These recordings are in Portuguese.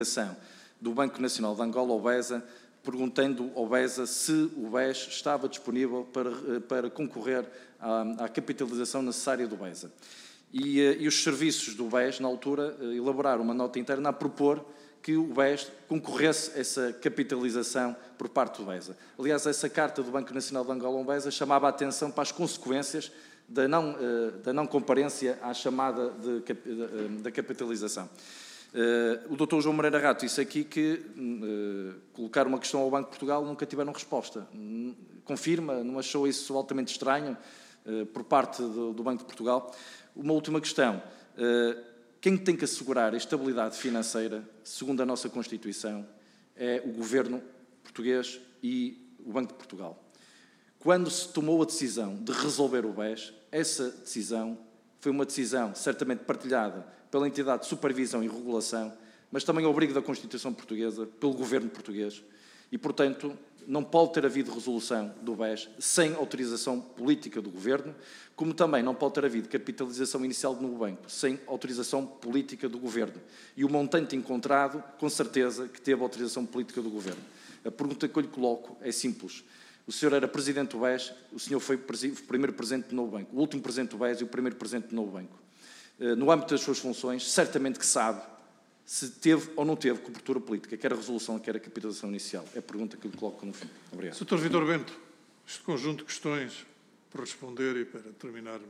do Banco Nacional de Angola, o BESA, perguntando ao BESA se o BES estava disponível para concorrer à capitalização necessária do BESA. E os serviços do BES, na altura, elaboraram uma nota interna a propor que o BES concorresse a essa capitalização por parte do BESA. Aliás, essa carta do Banco Nacional de Angola ao BESA chamava a atenção para as consequências da não comparência à chamada da capitalização. O Dr. João Moreira Rato disse aqui que colocar uma questão ao Banco de Portugal nunca tiveram resposta. Confirma? Não achou isso altamente estranho por parte do Banco de Portugal? Uma última questão. Quem tem que assegurar a estabilidade financeira, segundo a nossa Constituição, é o Governo português e o Banco de Portugal. Quando se tomou a decisão de resolver o BES, essa decisão foi uma decisão certamente partilhada pela entidade de supervisão e regulação, mas também ao abrigo da Constituição portuguesa, pelo Governo português, e, portanto, não pode ter havido resolução do BES sem autorização política do Governo, como também não pode ter havido capitalização inicial do novo banco sem autorização política do Governo. E o montante encontrado, com certeza, que teve autorização política do Governo. A pergunta que eu lhe coloco é simples. O senhor era presidente do BES, o senhor foi o primeiro presidente do novo banco, o último presidente do BES e o primeiro presidente do novo banco. No âmbito das suas funções, certamente que sabe se teve ou não teve cobertura política, quer a resolução, quer a capitalização inicial. É a pergunta que eu lhe coloco no fim. Obrigado. Sr. Vítor Bento, este conjunto de questões para responder e para terminarmos.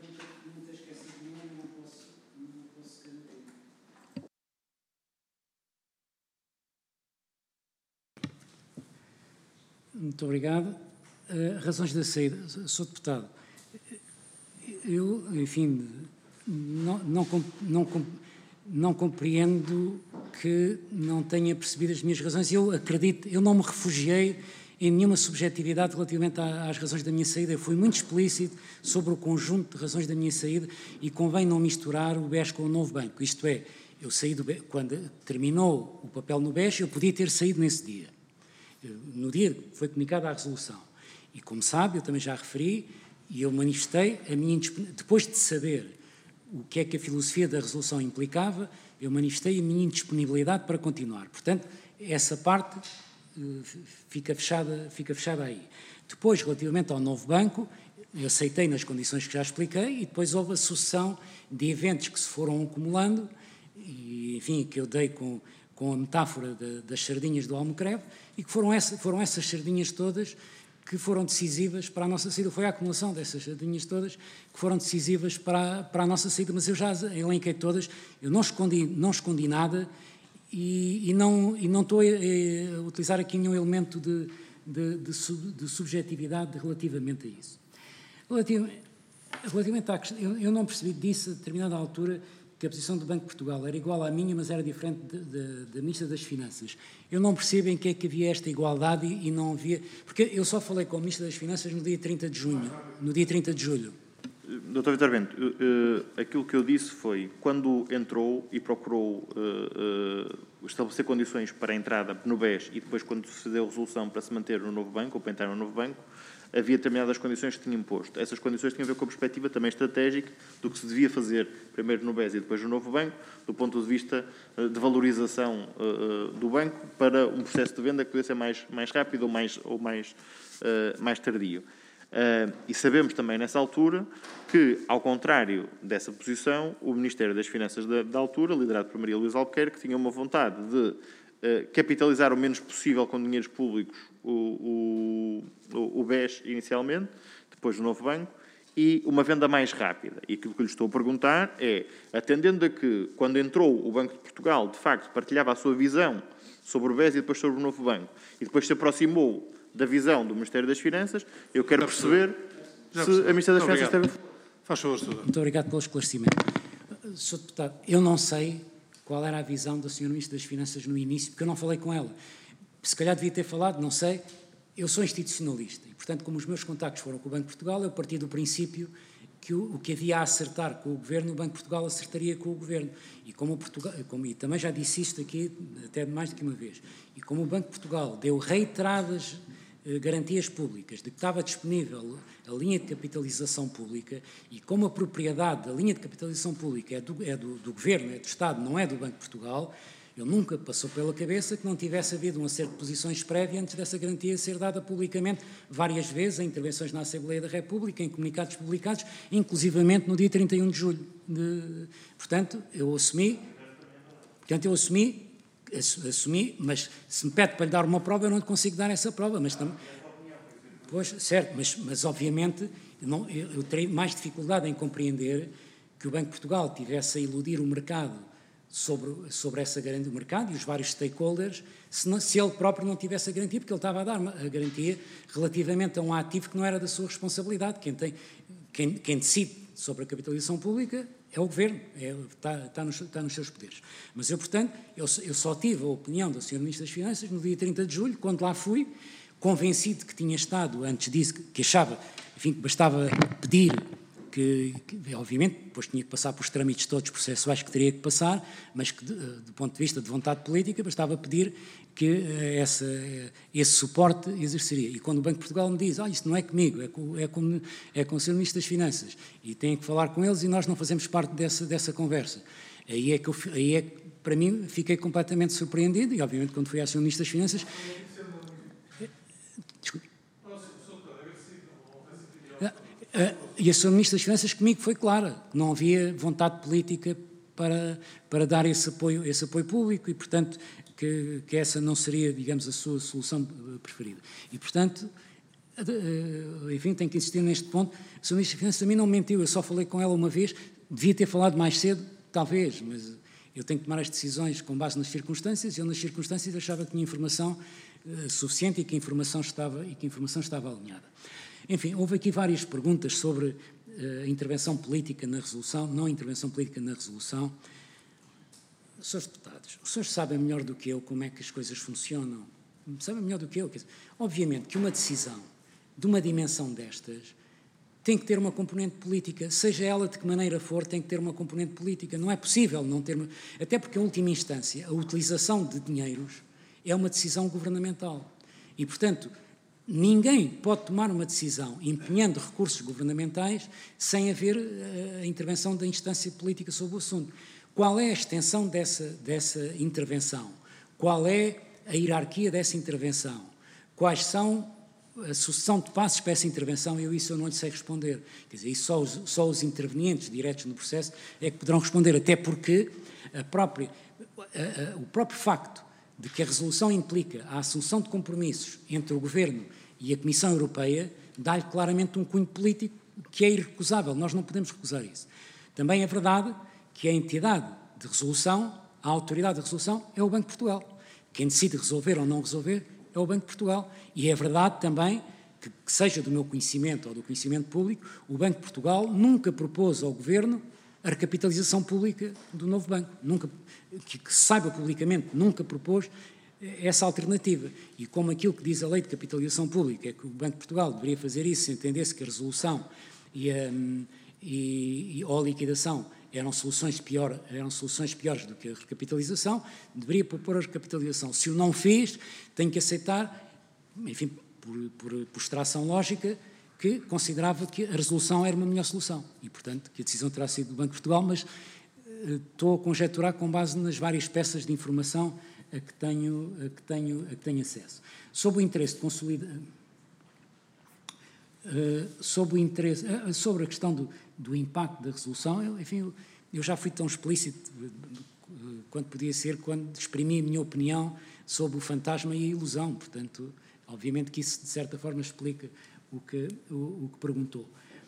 Muito obrigado. Razões da saída. Sr. Deputado, eu, enfim, não compreendo que não tenha percebido as minhas razões. Eu acredito, eu não me refugiei em nenhuma subjetividade relativamente às razões da minha saída. Eu fui muito explícito sobre o conjunto de razões da minha saída e convém não misturar o BES com o novo banco. Isto é, eu saí do BES, quando terminou o papel no BES, eu podia ter saído nesse dia. No dia que foi comunicada a resolução. E, como sabe, eu também já referi, e eu manifestei a minha depois de saber o que é que a filosofia da resolução implicava, eu manifestei a minha indisponibilidade para continuar. Portanto, essa parte fica fechada aí. Depois, relativamente ao novo banco, eu aceitei nas condições que já expliquei e depois houve a sucessão de eventos que se foram acumulando e, enfim, que eu dei com a metáfora das sardinhas do Almocreve e que foram essas sardinhas todas que foram decisivas para a nossa saída. Foi a acumulação dessas sardinhas todas que foram decisivas para a nossa saída, mas eu já elenquei todas, eu não escondi nada e não estou a utilizar aqui nenhum elemento de subjetividade relativamente a isso. Relativamente à questão, eu não percebi, disse a determinada altura que a posição do Banco de Portugal era igual à minha, mas era diferente da Ministra das Finanças. Eu não percebo em que é que havia esta igualdade e não havia... Porque eu só falei com a Ministra das Finanças no dia 30 de junho, no dia 30 de julho. Dr. Vítor Bento, aquilo que eu disse foi, quando entrou e procurou estabelecer condições para a entrada no BES e depois quando se deu a resolução para se manter no novo banco ou para entrar no novo banco, havia determinadas condições que tinha imposto. Essas condições tinham a ver com a perspectiva também estratégica do que se devia fazer primeiro no BES e depois no novo banco, do ponto de vista de valorização do banco para um processo de venda que poderia ser mais rápido ou mais tardio. E sabemos também nessa altura que, ao contrário dessa posição, o Ministério das Finanças da altura, liderado por Maria Luísa Albuquerque, tinha uma vontade de capitalizar o menos possível com dinheiros públicos o BES inicialmente, depois o novo banco, e uma venda mais rápida. E aquilo que lhe estou a perguntar é, atendendo a que, quando entrou o Banco de Portugal, de facto, partilhava a sua visão sobre o BES e depois sobre o novo banco, e depois se aproximou da visão do Ministério das Finanças, eu quero perceber se a Ministra das Finanças esteve... Faz favor, Sr. Muito obrigado pelo esclarecimento. Sr. Deputado, eu não sei qual era a visão da Sra. Ministra das Finanças no início, porque eu não falei com ela. Se calhar devia ter falado, não sei. Eu sou institucionalista e, portanto, como os meus contactos foram com o Banco de Portugal, eu parti do princípio que o que havia a acertar com o Governo, o Banco de Portugal acertaria com o Governo. E e também já disse isto aqui até mais do que uma vez, e como o Banco de Portugal deu reiteradas garantias públicas de que estava disponível a linha de capitalização pública e como a propriedade da linha de capitalização pública é do Governo, é do Estado, não é do Banco de Portugal, Eu nunca passou pela cabeça que não tivesse havido um acerto de posições prévio antes dessa garantia ser dada publicamente várias vezes, em intervenções na Assembleia da República, em comunicados publicados, inclusivamente no dia 31 de julho. Portanto, eu assumi, mas se me pede para lhe dar uma prova, eu não consigo dar essa prova, mas também... Pois, certo, mas obviamente eu terei mais dificuldade em compreender que o Banco de Portugal tivesse a iludir o mercado sobre essa garantia do mercado e os vários stakeholders, se ele próprio não tivesse a garantia, porque ele estava a dar a garantia relativamente a um ativo que não era da sua responsabilidade. Quem decide sobre a capitalização pública é o Governo, está nos seus poderes. Mas eu, portanto, eu só tive a opinião do Sr. Ministro das Finanças no dia 30 de julho, quando lá fui, convencido que tinha estado, antes disso, que achava, enfim, que bastava pedir que, obviamente, depois tinha que passar pelos trâmites todos processuais que teria que passar, mas que, do ponto de vista de vontade política, bastava pedir que esse suporte exerceria. E quando o Banco de Portugal me diz, isto não é comigo, é com o Sr. Ministro das Finanças, e tenho que falar com eles e nós não fazemos parte dessa conversa. Aí é que, para mim, fiquei completamente surpreendido, e obviamente quando fui ao Sr. Ministro das Finanças... Desculpe. E a Sra. Ministra das Finanças comigo foi clara, que não havia vontade política para dar esse apoio público e, portanto, que essa não seria, digamos, a sua solução preferida. E, portanto, enfim, tenho que insistir neste ponto. A Sra. Ministra das Finanças a mim não mentiu, eu só falei com ela uma vez, devia ter falado mais cedo, talvez, mas eu tenho que tomar as decisões com base nas circunstâncias, e eu nas circunstâncias achava que tinha informação suficiente e que a informação estava alinhada. Enfim, houve aqui várias perguntas sobre a intervenção política na resolução, não intervenção política na resolução. Senhores deputados, os senhores sabem melhor do que eu como é que as coisas funcionam. Sabem melhor do que eu. Obviamente que uma decisão de uma dimensão destas tem que ter uma componente política, seja ela de que maneira for, tem que ter uma componente política. Não é possível não ter... Até porque, em última instância, a utilização de dinheiros é uma decisão governamental. E, portanto, ninguém pode tomar uma decisão empenhando recursos governamentais sem haver a intervenção da instância política sobre o assunto. Qual é a extensão dessa intervenção? Qual é a hierarquia dessa intervenção? Quais são a sucessão de passos para essa intervenção? Isso eu não lhe sei responder. Quer dizer, isso só os intervenientes diretos no processo é que poderão responder, até porque o próprio facto de que a resolução implica a assunção de compromissos entre o Governo e a Comissão Europeia dá-lhe claramente um cunho político que é irrecusável, nós não podemos recusar isso. Também é verdade que a entidade de resolução, a autoridade de resolução, é o Banco de Portugal. Quem decide resolver ou não resolver é o Banco de Portugal. E é verdade também que seja do meu conhecimento ou do conhecimento público, o Banco de Portugal nunca propôs ao Governo a recapitalização pública do novo banco. Nunca, que se saiba publicamente, nunca propôs essa alternativa. E como aquilo que diz a lei de capitalização pública é que o Banco de Portugal deveria fazer isso se entendesse que a resolução ou a liquidação eram soluções piores do que a recapitalização, deveria propor a recapitalização. Se o não fez, tem que aceitar, enfim, por extração lógica, que considerava que a resolução era uma melhor solução e, portanto, que a decisão terá sido do Banco de Portugal, mas estou a conjecturar com base nas várias peças de informação a que tenho acesso. Sobre o interesse de consolidar... sobre a questão do impacto da resolução, eu já fui tão explícito quanto podia ser quando exprimi a minha opinião sobre o fantasma e a ilusão, portanto, obviamente que isso de certa forma explica o que perguntou.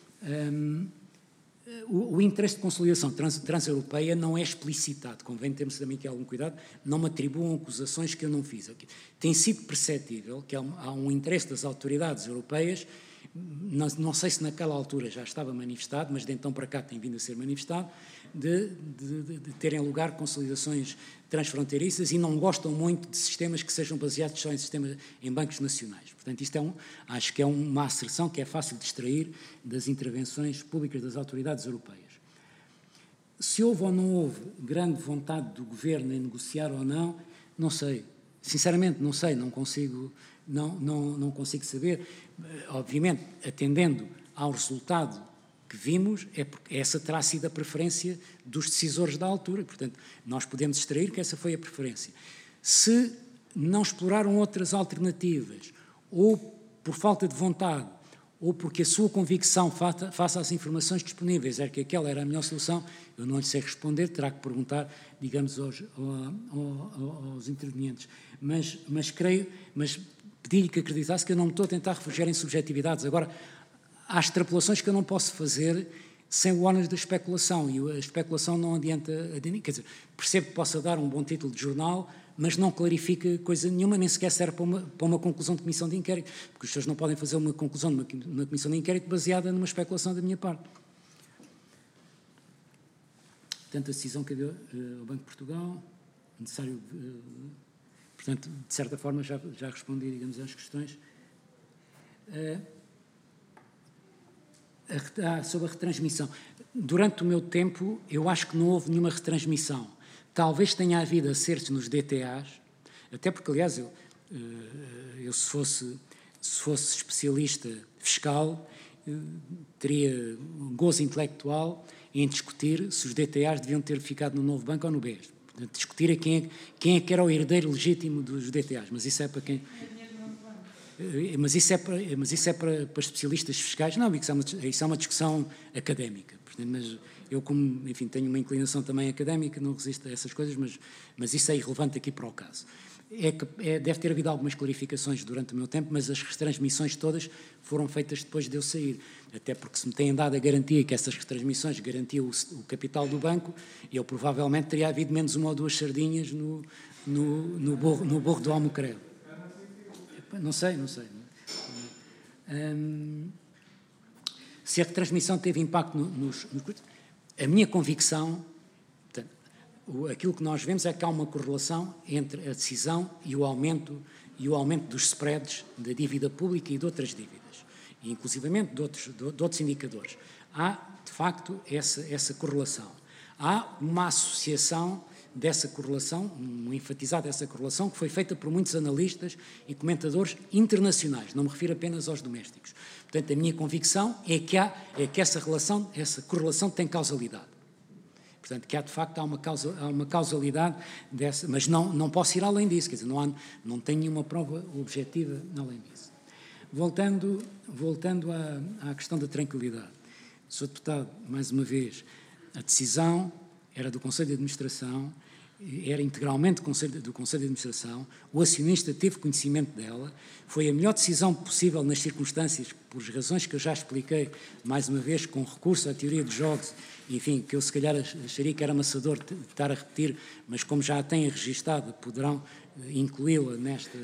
O interesse de consolidação transeuropeia não é explicitado, convém termos também aqui algum cuidado, não me atribuam acusações que eu não fiz. Tem sido perceptível que há um interesse das autoridades europeias, não sei se naquela altura já estava manifestado, mas de então para cá tem vindo a ser manifestado, de terem lugar consolidações transfronteiriças e não gostam muito de sistemas que sejam baseados só em bancos nacionais. Portanto, isto acho que é uma asserção que é fácil de extrair das intervenções públicas das autoridades europeias. Se houve ou não houve grande vontade do Governo em negociar ou não sei. Sinceramente, não sei, não consigo saber. Obviamente, atendendo ao resultado que vimos é porque essa terá sido a preferência dos decisores da altura. Portanto, nós podemos extrair que essa foi a preferência. Se não exploraram outras alternativas, ou por falta de vontade, ou porque a sua convicção face às informações disponíveis era que aquela era a melhor solução, eu não lhe sei responder, terá que perguntar, digamos, aos intervenientes. Mas pedi-lhe que acreditasse que eu não me estou a tentar refugiar em subjetividades. Agora, há extrapolações que eu não posso fazer sem o ónus da especulação, e a especulação não adianta, quer dizer, percebo que possa dar um bom título de jornal, mas não clarifica coisa nenhuma, nem sequer serve para uma conclusão de comissão de inquérito, porque os senhores não podem fazer uma conclusão de uma comissão de inquérito baseada numa especulação da minha parte. Portanto, a decisão que deu ao Banco de Portugal, necessário, portanto, de certa forma já respondi, digamos, às questões. Sobre a retransmissão. Durante o meu tempo, eu acho que não houve nenhuma retransmissão. Talvez tenha havido acertos nos DTAs, até porque, aliás, eu se fosse especialista fiscal, teria um gozo intelectual em discutir se os DTAs deviam ter ficado no Novo Banco ou no BES. Portanto, discutir a quem é que era o herdeiro legítimo dos DTAs, mas isso é para quem... Mas isso é para especialistas fiscais. Não, isso é uma discussão académica. Mas eu, como, enfim, tenho uma inclinação também académica, não resisto a essas coisas, mas isso é irrelevante aqui para o caso. Deve ter havido algumas clarificações durante o meu tempo, mas as retransmissões todas foram feitas depois de eu sair. Até porque se me têm dado a garantia que essas retransmissões garantiam o capital do banco, eu provavelmente teria havido menos uma ou duas sardinhas no borro do Almocreve. Não sei. Se a retransmissão teve impacto nos... A minha convicção, portanto, aquilo que nós vemos é que há uma correlação entre a decisão e o aumento dos spreads da dívida pública e de outras dívidas, e inclusivamente de outros indicadores. Há, de facto, essa correlação. Há uma associação dessa correlação, enfatizar dessa correlação, que foi feita por muitos analistas e comentadores internacionais, não me refiro apenas aos domésticos. Portanto, a minha convicção é que essa correlação tem causalidade. Portanto, que há, de facto, há uma causalidade dessa, mas não posso ir além disso, quer dizer, não tenho nenhuma prova objetiva além disso. Voltando à questão da tranquilidade. Sr. Deputado, mais uma vez, a decisão era do Conselho de Administração, era integralmente do Conselho de Administração, o acionista teve conhecimento dela, foi a melhor decisão possível nas circunstâncias, por razões que eu já expliquei, mais uma vez, com recurso à teoria dos jogos, enfim, que eu se calhar acharia que era amassador de estar a repetir, mas como já a têm registada, poderão incluí-la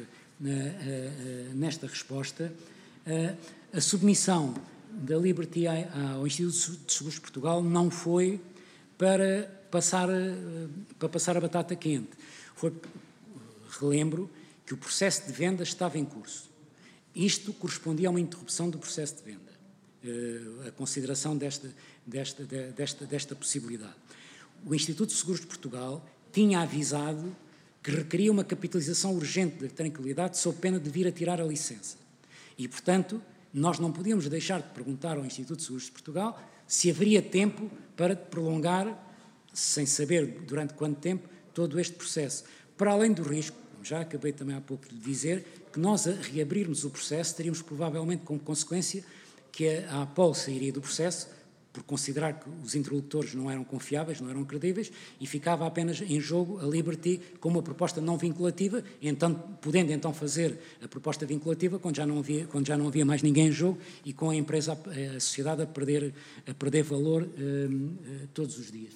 nesta resposta. A submissão da Liberty ao Instituto de Seguros de Portugal não foi para passar a batata quente. Relembro que o processo de venda estava em curso. Isto correspondia a uma interrupção do processo de venda, a consideração desta possibilidade. O Instituto de Seguros de Portugal tinha avisado que requeria uma capitalização urgente da tranquilidade sob pena de vir a tirar a licença. E, portanto, nós não podíamos deixar de perguntar ao Instituto de Seguros de Portugal se haveria tempo para prolongar, sem saber durante quanto tempo, todo este processo. Para além do risco, como já acabei também há pouco de dizer, que nós a reabrirmos o processo teríamos provavelmente como consequência que a APOL sairia do processo, por considerar que os interlocutores não eram confiáveis, não eram credíveis, e ficava apenas em jogo a Liberty com uma proposta não vinculativa, podendo então fazer a proposta vinculativa quando já não havia mais ninguém em jogo e com a empresa, a sociedade a perder valor todos os dias.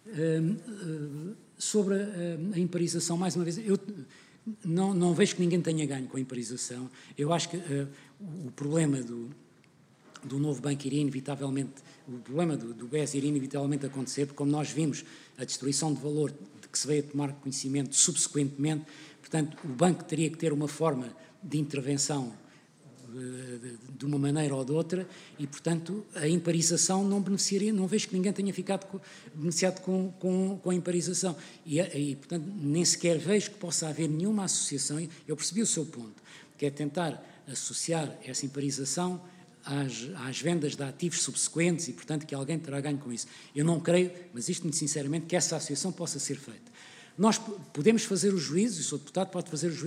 Sobre a imparização, mais uma vez, eu não vejo que ninguém tenha ganho com a imparização. Eu acho que o problema do novo banco iria inevitavelmente, o problema do BES iria inevitavelmente acontecer, porque como nós vimos a destruição de valor de que se veio a tomar conhecimento subsequentemente, portanto, o banco teria que ter uma forma de intervenção de uma maneira ou de outra e, portanto, a imparização não beneficiaria, não vejo que ninguém tenha beneficiado com a imparização e, portanto, nem sequer vejo que possa haver nenhuma associação. Eu percebi o seu ponto, que é tentar associar essa imparização às vendas de ativos subsequentes e, portanto, que alguém terá ganho com isso. Eu não creio, mas isto muito sinceramente, que essa associação possa ser feita. Nós podemos fazer o juízo, e o Sr. Deputado pode fazer o juízo